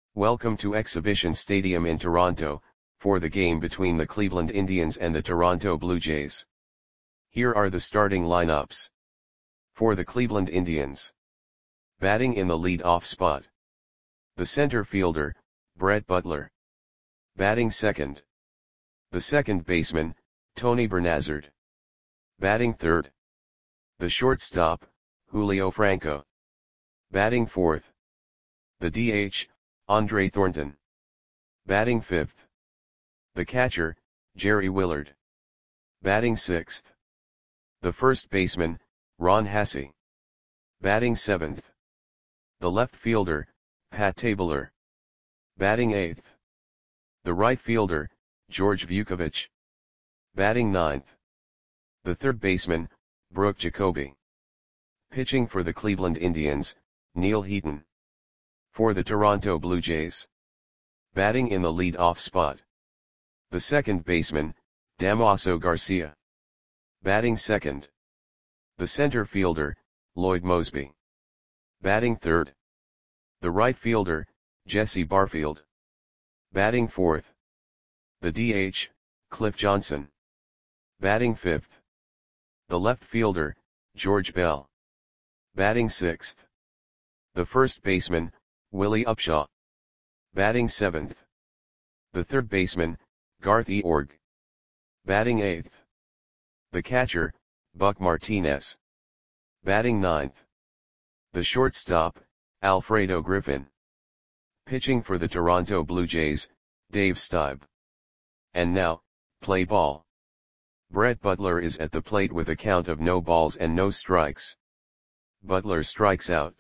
Welcome to Exhibition Stadium in Toronto, for the game between the Cleveland Indians and the Toronto Blue Jays. Here are the starting lineups. For the Cleveland Indians. Batting in the lead-off spot. The center fielder, Brett Butler. Batting second. The second baseman, Tony Bernazard. Batting third. The shortstop, Julio Franco. Batting fourth. The DH, Andre Thornton. Batting fifth. The catcher, Jerry Willard. Batting sixth. The first baseman, Ron Hassey. Batting seventh. The left fielder, Pat Tabler. Batting eighth. The right fielder, George Vukovich. Batting ninth. The third baseman, Brooke Jacoby. Pitching for the Cleveland Indians, Neil Heaton. For the Toronto Blue Jays. Batting in the lead-off spot. The second baseman, Damaso Garcia. Batting second. The center fielder, Lloyd Moseby. Batting third. The right fielder, Jesse Barfield. Batting fourth. The DH, Cliff Johnson. Batting fifth. The left fielder, George Bell. Batting sixth. The first baseman, Willie Upshaw. Batting seventh. The third baseman, Garth Eorg. Batting eighth. The catcher, Buck Martinez. Batting ninth. The shortstop, Alfredo Griffin. Pitching for the Toronto Blue Jays, Dave Stieb. And now, play ball. Brett Butler is at the plate with a count of no balls and no strikes. Butler strikes out.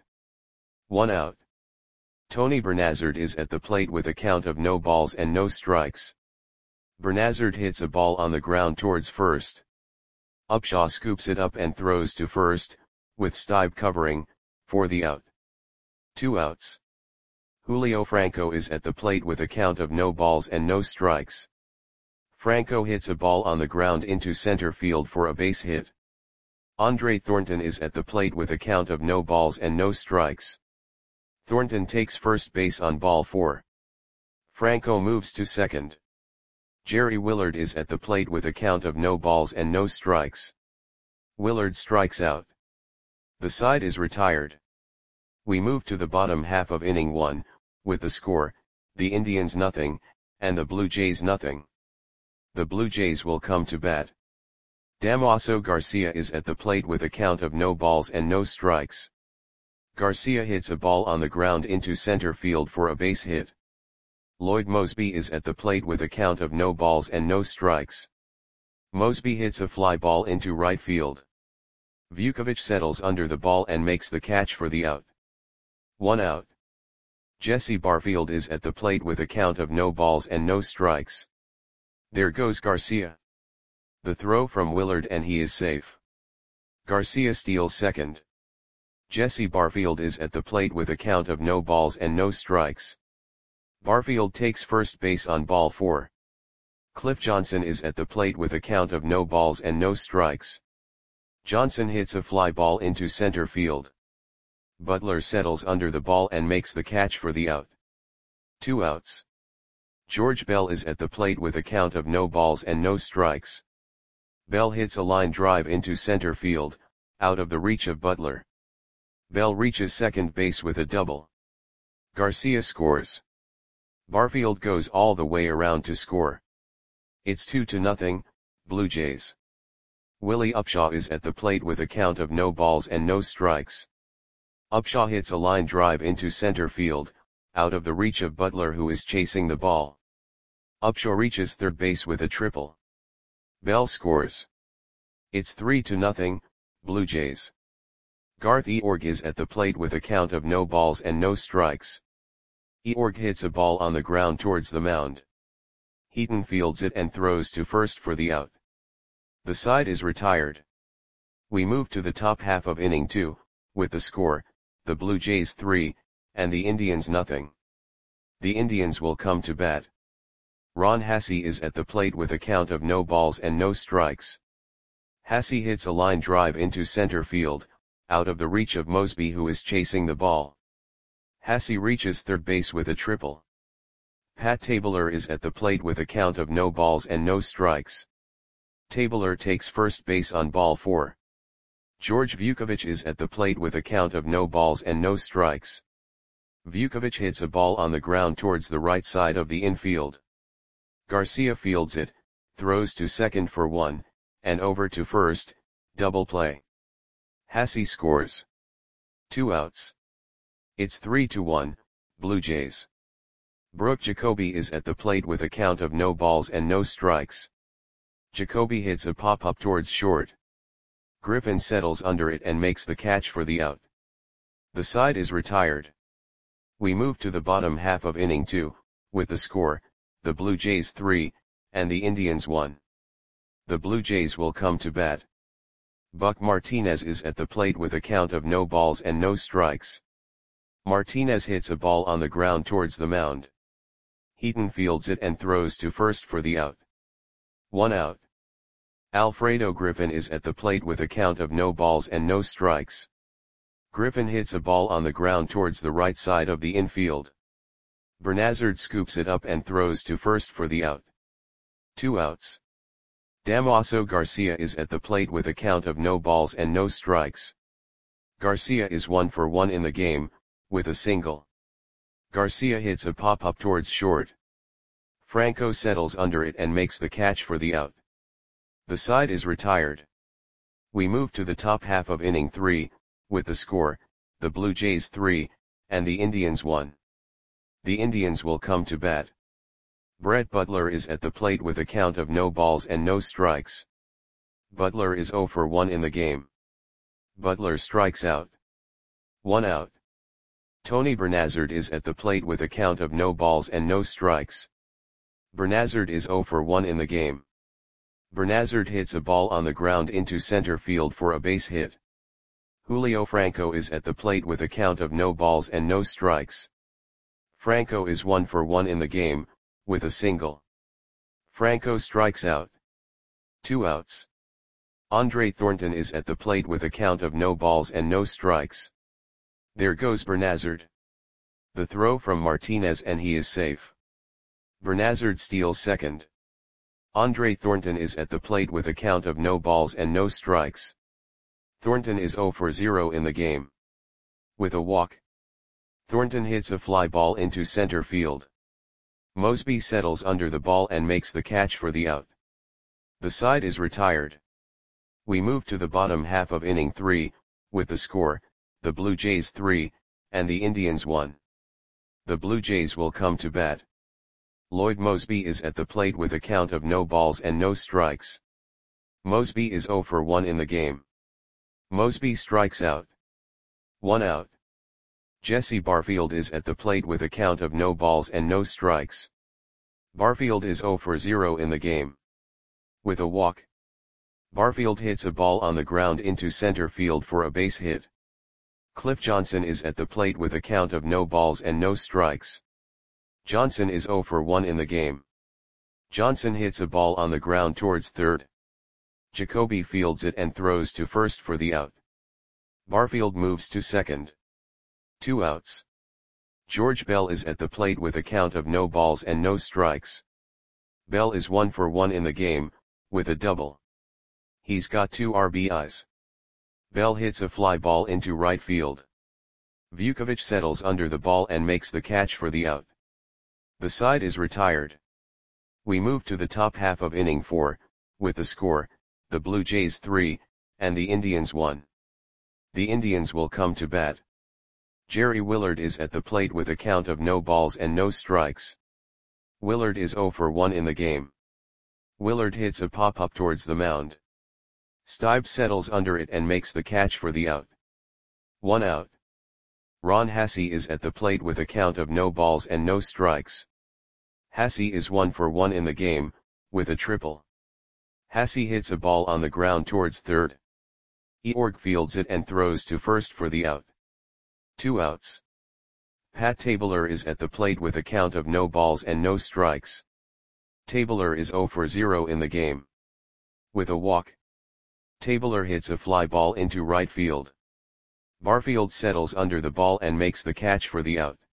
1 out. Tony Bernazard is at the plate with a count of no balls and no strikes. Bernazard hits a ball on the ground towards first. Upshaw scoops it up and throws to first, with Stieb covering, for the out. 2 outs. Julio Franco is at the plate with a count of no balls and no strikes. Franco hits a ball on the ground into center field for a base hit. Andre Thornton is at the plate with a count of no balls and no strikes. Thornton takes first base on ball 4. Franco moves to second. Jerry Willard is at the plate with a count of no balls and no strikes. Willard strikes out. The side is retired. We move to the bottom half of inning 1, with the score, the Indians nothing, and the Blue Jays nothing. The Blue Jays will come to bat. Damaso Garcia is at the plate with a count of no balls and no strikes. Garcia hits a ball on the ground into center field for a base hit. Lloyd Moseby is at the plate with a count of no balls and no strikes. Moseby hits a fly ball into right field. Vukovich settles under the ball and makes the catch for the out. 1 out. Jesse Barfield is at the plate with a count of no balls and no strikes. There goes Garcia. The throw from Willard and he is safe. Garcia steals second. Jesse Barfield is at the plate with a count of no balls and no strikes. Barfield takes first base on ball 4. Cliff Johnson is at the plate with a count of no balls and no strikes. Johnson hits a fly ball into center field. Butler settles under the ball and makes the catch for the out. 2 outs. George Bell is at the plate with a count of no balls and no strikes. Bell hits a line drive into center field, out of the reach of Butler. Bell reaches second base with a double. Garcia scores. Barfield goes all the way around to score. It's 2-0, Blue Jays. Willie Upshaw is at the plate with a count of no balls and no strikes. Upshaw hits a line drive into center field, out of the reach of Butler who is chasing the ball. Upshaw reaches third base with a triple. Bell scores. It's 3-0, Blue Jays. Garth Eorg is at the plate with a count of no balls and no strikes. Eorg hits a ball on the ground towards the mound. Heaton fields it and throws to first for the out. The side is retired. We move to the top half of inning 2, with the score, the Blue Jays 3, and the Indians nothing. The Indians will come to bat. Ron Hassey is at the plate with a count of no balls and no strikes. Hassey hits a line drive into center field, out of the reach of Moseby who is chasing the ball. Hasse reaches third base with a triple. Pat Tabler is at the plate with a count of no balls and no strikes. Tabler takes first base on ball 4. George Vukovic is at the plate with a count of no balls and no strikes. Vukovic hits a ball on the ground towards the right side of the infield. Garcia fields it, throws to second for 1, and over to first, double play. Hasse scores. 2 outs. It's 3-1, Blue Jays. Brooke Jacoby is at the plate with a count of no balls and no strikes. Jacoby hits a pop-up towards short. Griffin settles under it and makes the catch for the out. The side is retired. We move to the bottom half of inning 2, with the score, the Blue Jays 3, and the Indians 1. The Blue Jays will come to bat. Buck Martinez is at the plate with a count of no balls and no strikes. Martinez hits a ball on the ground towards the mound. Heaton fields it and throws to first for the out. 1 out. Alfredo Griffin is at the plate with a count of no balls and no strikes. Griffin hits a ball on the ground towards the right side of the infield. Bernazard scoops it up and throws to first for the out. 2 outs. Damaso Garcia is at the plate with a count of no balls and no strikes. Garcia is 1 for 1 in the game, with a single. Garcia hits a pop-up towards short. Franco settles under it and makes the catch for the out. The side is retired. We move to the top half of inning 3, with the score, the Blue Jays 3, and the Indians 1. The Indians will come to bat. Brett Butler is at the plate with a count of no balls and no strikes. Butler is 0 for 1 in the game. Butler strikes out. 1 out. Tony Bernazard is at the plate with a count of no balls and no strikes. Bernazard is 0 for 1 in the game. Bernazard hits a ball on the ground into center field for a base hit. Julio Franco is at the plate with a count of no balls and no strikes. Franco is 1 for 1 in the game, with a single. Franco strikes out. 2 outs. Andre Thornton is at the plate with a count of no balls and no strikes. There goes Bernazard. The throw from Martinez and he is safe. Bernazard steals second. Andre Thornton is at the plate with a count of no balls and no strikes. Thornton is 0 for 0 in the game. With a walk. Thornton hits a fly ball into center field. Mosby settles under the ball and makes the catch for the out. The side is retired. We move to the bottom half of inning 3, with the score, the Blue Jays 3, and the Indians 1. The Blue Jays will come to bat. Lloyd Mosby is at the plate with a count of no balls and no strikes. Mosby is 0 for 1 in the game. Mosby strikes out. 1 out. Jesse Barfield is at the plate with a count of no balls and no strikes. Barfield is 0 for 0 in the game. With a walk. Barfield hits a ball on the ground into center field for a base hit. Cliff Johnson is at the plate with a count of no balls and no strikes. Johnson is 0 for 1 in the game. Johnson hits a ball on the ground towards third. Jacoby fields it and throws to first for the out. Barfield moves to second. 2 outs. George Bell is at the plate with a count of no balls and no strikes. Bell is 1 for 1 in the game, with a double. He's got 2 RBIs. Bell hits a fly ball into right field. Vukovic settles under the ball and makes the catch for the out. The side is retired. We move to the top half of inning 4, with the score, the Blue Jays 3, and the Indians 1. The Indians will come to bat. Jerry Willard is at the plate with a count of no balls and no strikes. Willard is 0 for 1 in the game. Willard hits a pop-up towards the mound. Stibe settles under it and makes the catch for the out. 1 out. Ron Hasse is at the plate with a count of no balls and no strikes. Hasse is 1 for 1 in the game, with a triple. Hasse hits a ball on the ground towards third. Eorg fields it and throws to first for the out. 2 outs. Pat Tabler is at the plate with a count of no balls and no strikes. Tabler is 0 for 0 in the game. With a walk. Tabler hits a fly ball into right field. Barfield settles under the ball and makes the catch for the out.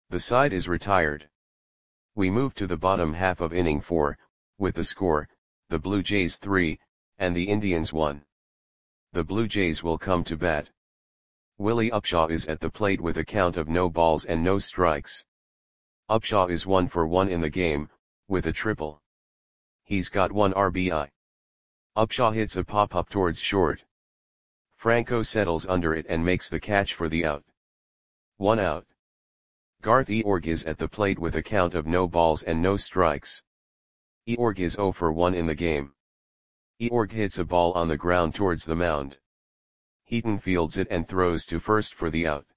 The side is retired. We move to the bottom half of inning 4, with the score, the Blue Jays 3, and the Indians 1. The Blue Jays will come to bat. Willie Upshaw is at the plate with a count of no balls and no strikes. Upshaw is 1 for 1 in the game, with a triple. He's got 1 RBI. Upshaw hits a pop-up towards short. Franco settles under it and makes the catch for the out. 1 out. Garth Eorg is at the plate with a count of no balls and no strikes. Eorg is 0 for 1 in the game. Eorg hits a ball on the ground towards the mound. Heaton fields it and throws to first for the out.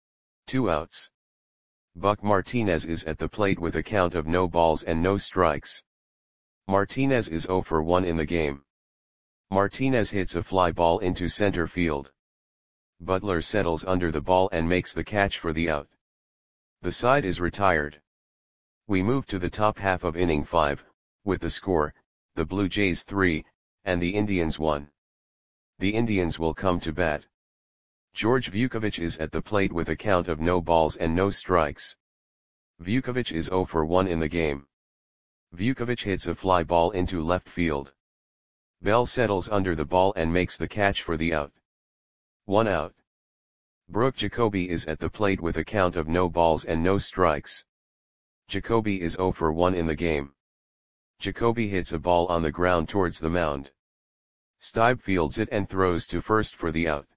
2 outs. Buck Martinez is at the plate with a count of no balls and no strikes. Martinez is 0 for 1 in the game. Martinez hits a fly ball into center field. Butler settles under the ball and makes the catch for the out. The side is retired. We move to the top half of inning 5, with the score, the Blue Jays 3, and the Indians 1. The Indians will come to bat. George Vukovic is at the plate with a count of no balls and no strikes. Vukovic is 0 for 1 in the game. Vukovic hits a fly ball into left field. Bell settles under the ball and makes the catch for the out. 1 out. Brooke Jacoby is at the plate with a count of no balls and no strikes. Jacoby is 0 for 1 in the game. Jacoby hits a ball on the ground towards the mound. Stibe fields it and throws to first for the out.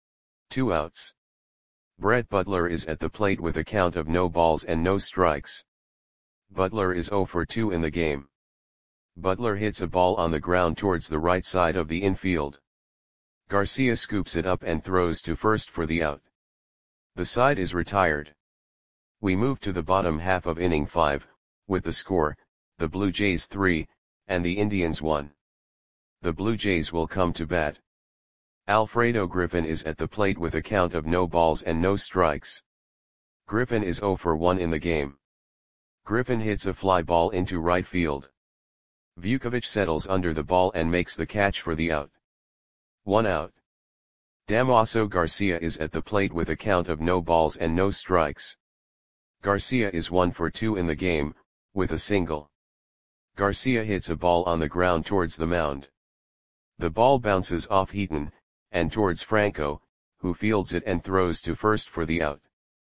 2 outs. Brett Butler is at the plate with a count of no balls and no strikes. Butler is 0 for 2 in the game. Butler hits a ball on the ground towards the right side of the infield. Garcia scoops it up and throws to first for the out. The side is retired. We move to the bottom half of inning 5, with the score, the Blue Jays 3, and the Indians 1. The Blue Jays will come to bat. Alfredo Griffin is at the plate with a count of no balls and no strikes. Griffin is 0 for 1 in the game. Griffin hits a fly ball into right field. Vukovic settles under the ball and makes the catch for the out. 1 out. Damaso Garcia is at the plate with a count of no balls and no strikes. Garcia is 1 for 2 in the game, with a single. Garcia hits a ball on the ground towards the mound. The ball bounces off Heaton, and towards Franco, who fields it and throws to first for the out.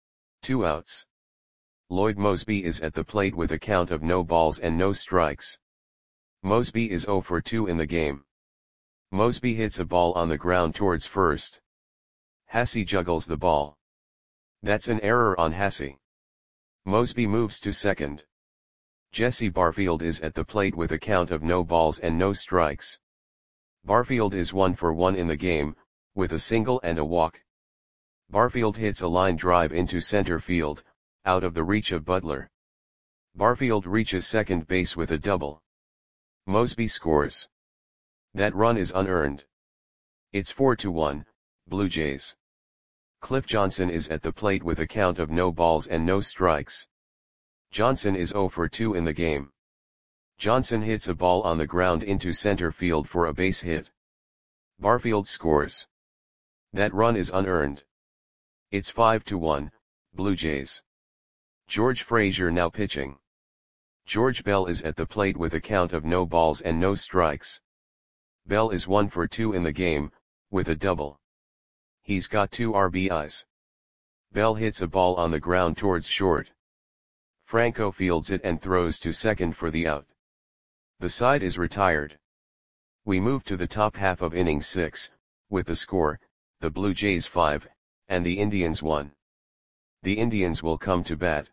2 outs. Lloyd Mosby is at the plate with a count of no balls and no strikes. Mosby is 0 for 2 in the game. Mosby hits a ball on the ground towards first. Hasse juggles the ball. That's an error on Hasse. Mosby moves to second. Jesse Barfield is at the plate with a count of no balls and no strikes. Barfield is 1 for 1 in the game, with a single and a walk. Barfield hits a line drive into center field, out of the reach of Butler. Barfield reaches second base with a double. Mosby scores. That run is unearned. It's 4-1, Blue Jays. Cliff Johnson is at the plate with a count of no balls and no strikes. Johnson is 0 for 2 in the game. Johnson hits a ball on the ground into center field for a base hit. Barfield scores. That run is unearned. It's 5-1, Blue Jays. George Frazier now pitching. George Bell is at the plate with a count of no balls and no strikes. Bell is 1 for 2 in the game, with a double. He's got 2 RBIs. Bell hits a ball on the ground towards short. Franco fields it and throws to second for the out. The side is retired. We move to the top half of inning 6, with the score, the Blue Jays 5, and the Indians 1. The Indians will come to bat.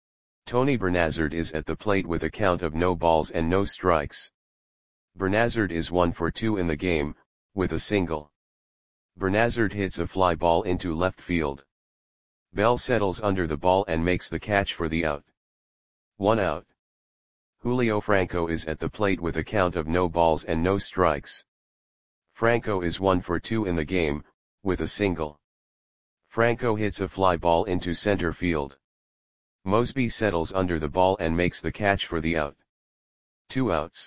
Tony Bernazard is at the plate with a count of no balls and no strikes. Bernazard is 1 for 2 in the game, with a single. Bernazard hits a fly ball into left field. Bell settles under the ball and makes the catch for the out. 1 out. Julio Franco is at the plate with a count of no balls and no strikes. Franco is 1 for 2 in the game, with a single. Franco hits a fly ball into center field. Mosby settles under the ball and makes the catch for the out. 2 outs.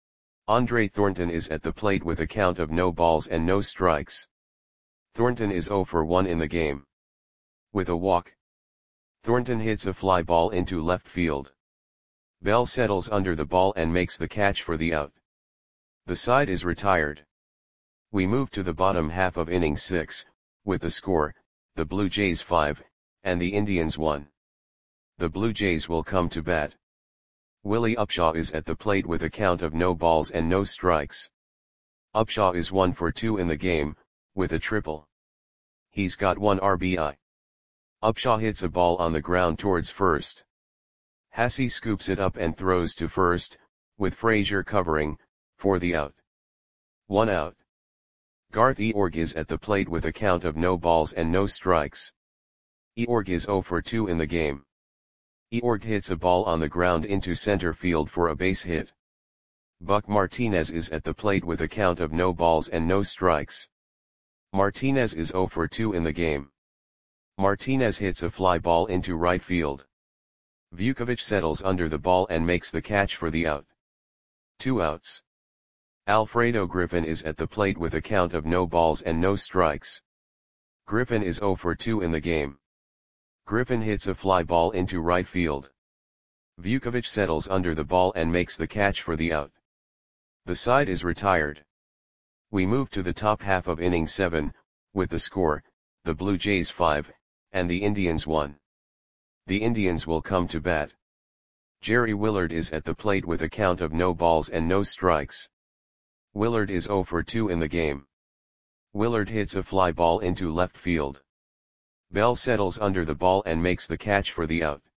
Andre Thornton is at the plate with a count of no balls and no strikes. Thornton is 0 for 1 in the game. With a walk. Thornton hits a fly ball into left field. Bell settles under the ball and makes the catch for the out. The side is retired. We move to the bottom half of inning 6, with the score, the Blue Jays 5, and the Indians 1. The Blue Jays will come to bat. Willie Upshaw is at the plate with a count of no balls and no strikes. Upshaw is 1 for 2 in the game, with a triple. He's got 1 RBI. Upshaw hits a ball on the ground towards first. Hasse scoops it up and throws to first, with Frazier covering, for the out. 1 out. Garth Eorg is at the plate with a count of no balls and no strikes. Eorg is 0 for 2 in the game. Eorg hits a ball on the ground into center field for a base hit. Buck Martinez is at the plate with a count of no balls and no strikes. Martinez is 0 for 2 in the game. Martinez hits a fly ball into right field. Vukovic settles under the ball and makes the catch for the out. 2 outs. Alfredo Griffin is at the plate with a count of no balls and no strikes. Griffin is 0 for 2 in the game. Griffin hits a fly ball into right field. Vukovic settles under the ball and makes the catch for the out. The side is retired. We move to the top half of inning 7, with the score, the Blue Jays 5, and the Indians 1. The Indians will come to bat. Jerry Willard is at the plate with a count of no balls and no strikes. Willard is 0 for 2 in the game. Willard hits a fly ball into left field. Bell settles under the ball and makes the catch for the out.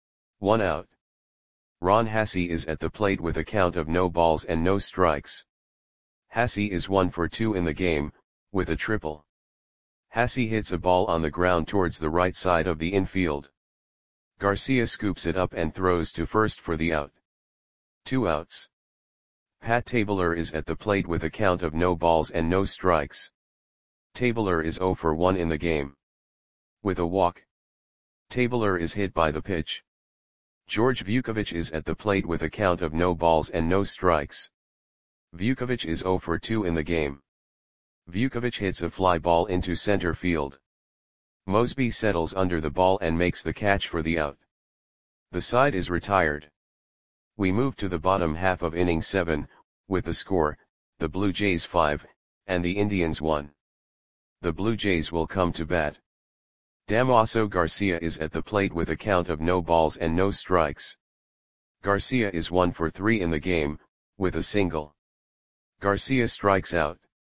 1 out. Ron Hasse is at the plate with a count of no balls and no strikes. Hasse is 1 for 2 in the game, with a triple. Hasse hits a ball on the ground towards the right side of the infield. Garcia scoops it up and throws to first for the out. 2 outs. Pat Tabler is at the plate with a count of no balls and no strikes. Tabler is 0 for 1 in the game. With a walk. Tabler is hit by the pitch. George Vukovic is at the plate with a count of no balls and no strikes. Vukovic is 0 for 2 in the game. Vukovic hits a fly ball into center field. Mosby settles under the ball and makes the catch for the out. The side is retired. We move to the bottom half of inning 7, with the score, the Blue Jays 5, and the Indians 1. The Blue Jays will come to bat. Damaso Garcia is at the plate with a count of no balls and no strikes. Garcia is 1 for 3 in the game, with a single. Garcia strikes out.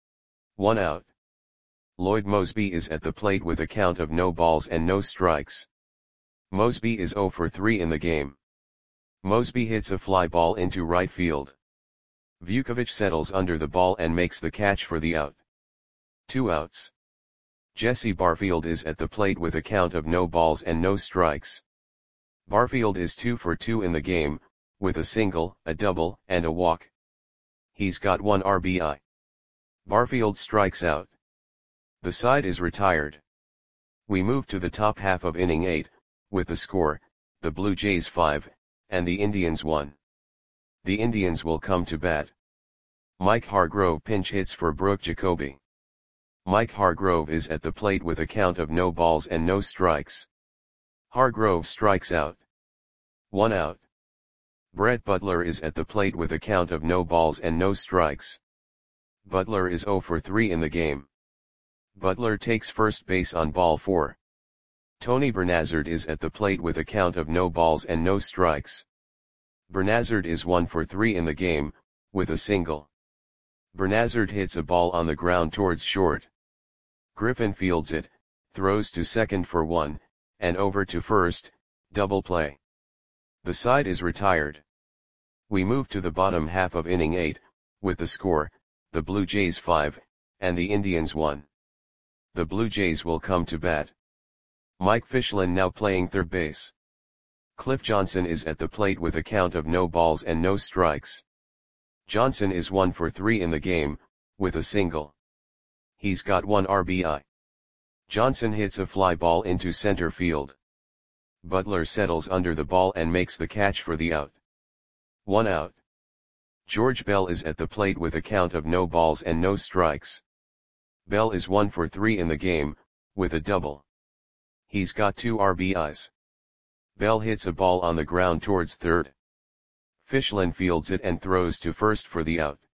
1 out. Lloyd Mosby is at the plate with a count of no balls and no strikes. Mosby is 0 for 3 in the game. Mosby hits a fly ball into right field. Vukovic settles under the ball and makes the catch for the out. 2 outs. Jesse Barfield is at the plate with a count of no balls and no strikes. Barfield is 2 for 2 in the game, with a single, a double, and a walk. He's got 1 RBI. Barfield strikes out. The side is retired. We move to the top half of inning 8, with the score, the Blue Jays 5, and the Indians 1. The Indians will come to bat. Mike Hargrove pinch hits for Brooke Jacoby. Mike Hargrove is at the plate with a count of no balls and no strikes. Hargrove strikes out. 1 out. Brett Butler is at the plate with a count of no balls and no strikes. Butler is 0 for 3 in the game. Butler takes first base on ball 4. Tony Bernazard is at the plate with a count of no balls and no strikes. Bernazard is 1 for 3 in the game, with a single. Bernazard hits a ball on the ground towards short. Griffin fields it, throws to second for 1, and over to first, double play. The side is retired. We move to the bottom half of inning 8, with the score, the Blue Jays 5, and the Indians 1. The Blue Jays will come to bat. Mike Fischlin now playing third base. Cliff Johnson is at the plate with a count of no balls and no strikes. Johnson is 1 for 3 in the game, with a single. He's got 1 RBI. Johnson hits a fly ball into center field. Butler settles under the ball and makes the catch for the out. 1 out. George Bell is at the plate with a count of no balls and no strikes. Bell is 1 for 3 in the game, with a double. He's got 2 RBIs. Bell hits a ball on the ground towards third. Fishland fields it and throws to first for the out.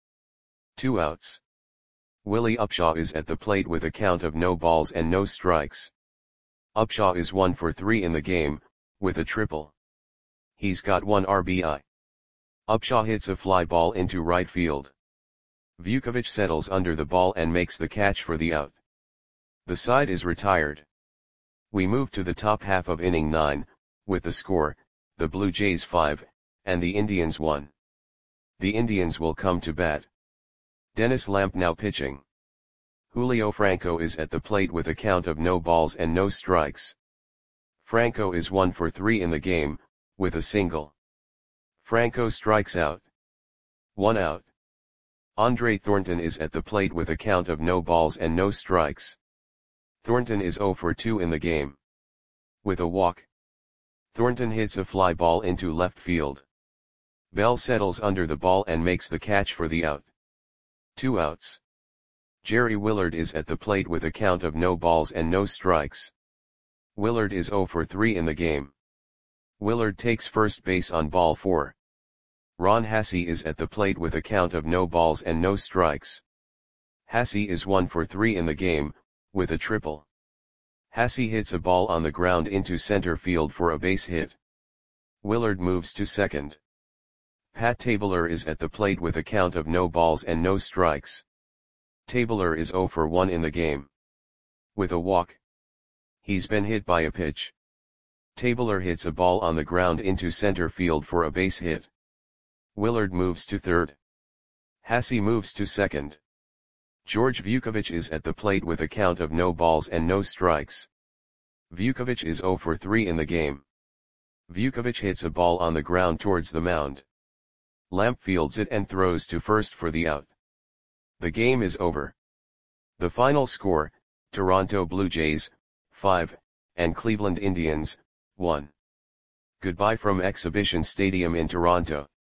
2 outs. Willie Upshaw is at the plate with a count of no balls and no strikes. Upshaw is 1 for 3 in the game, with a triple. He's got 1 RBI. Upshaw hits a fly ball into right field. Vukovic settles under the ball and makes the catch for the out. The side is retired. We move to the top half of inning 9, with the score, the Blue Jays 5, and the Indians 1. The Indians will come to bat. Dennis Lamp now pitching. Julio Franco is at the plate with a count of no balls and no strikes. Franco is 1 for 3 in the game, with a single. Franco strikes out. 1 out. Andre Thornton is at the plate with a count of no balls and no strikes. Thornton is 0 for 2 in the game. With a walk. Thornton hits a fly ball into left field. Bell settles under the ball and makes the catch for the out. 2 outs. Jerry Willard is at the plate with a count of no balls and no strikes. Willard is 0 for 3 in the game. Willard takes first base on ball 4. Ron Hassey is at the plate with a count of no balls and no strikes. Hassey is 1 for 3 in the game, with a triple. Hassey hits a ball on the ground into center field for a base hit. Willard moves to second. Pat Tabler is at the plate with a count of no balls and no strikes. Tabler is 0 for 1 in the game. With a walk. He's been hit by a pitch. Tabler hits a ball on the ground into center field for a base hit. Willard moves to third. Hassey moves to second. George Vukovic is at the plate with a count of no balls and no strikes. Vukovic is 0 for 3 in the game. Vukovic hits a ball on the ground towards the mound. Lamp fields it and throws to first for the out. The game is over. The final score, Toronto Blue Jays, 5, and Cleveland Indians, 1. Goodbye from Exhibition Stadium in Toronto.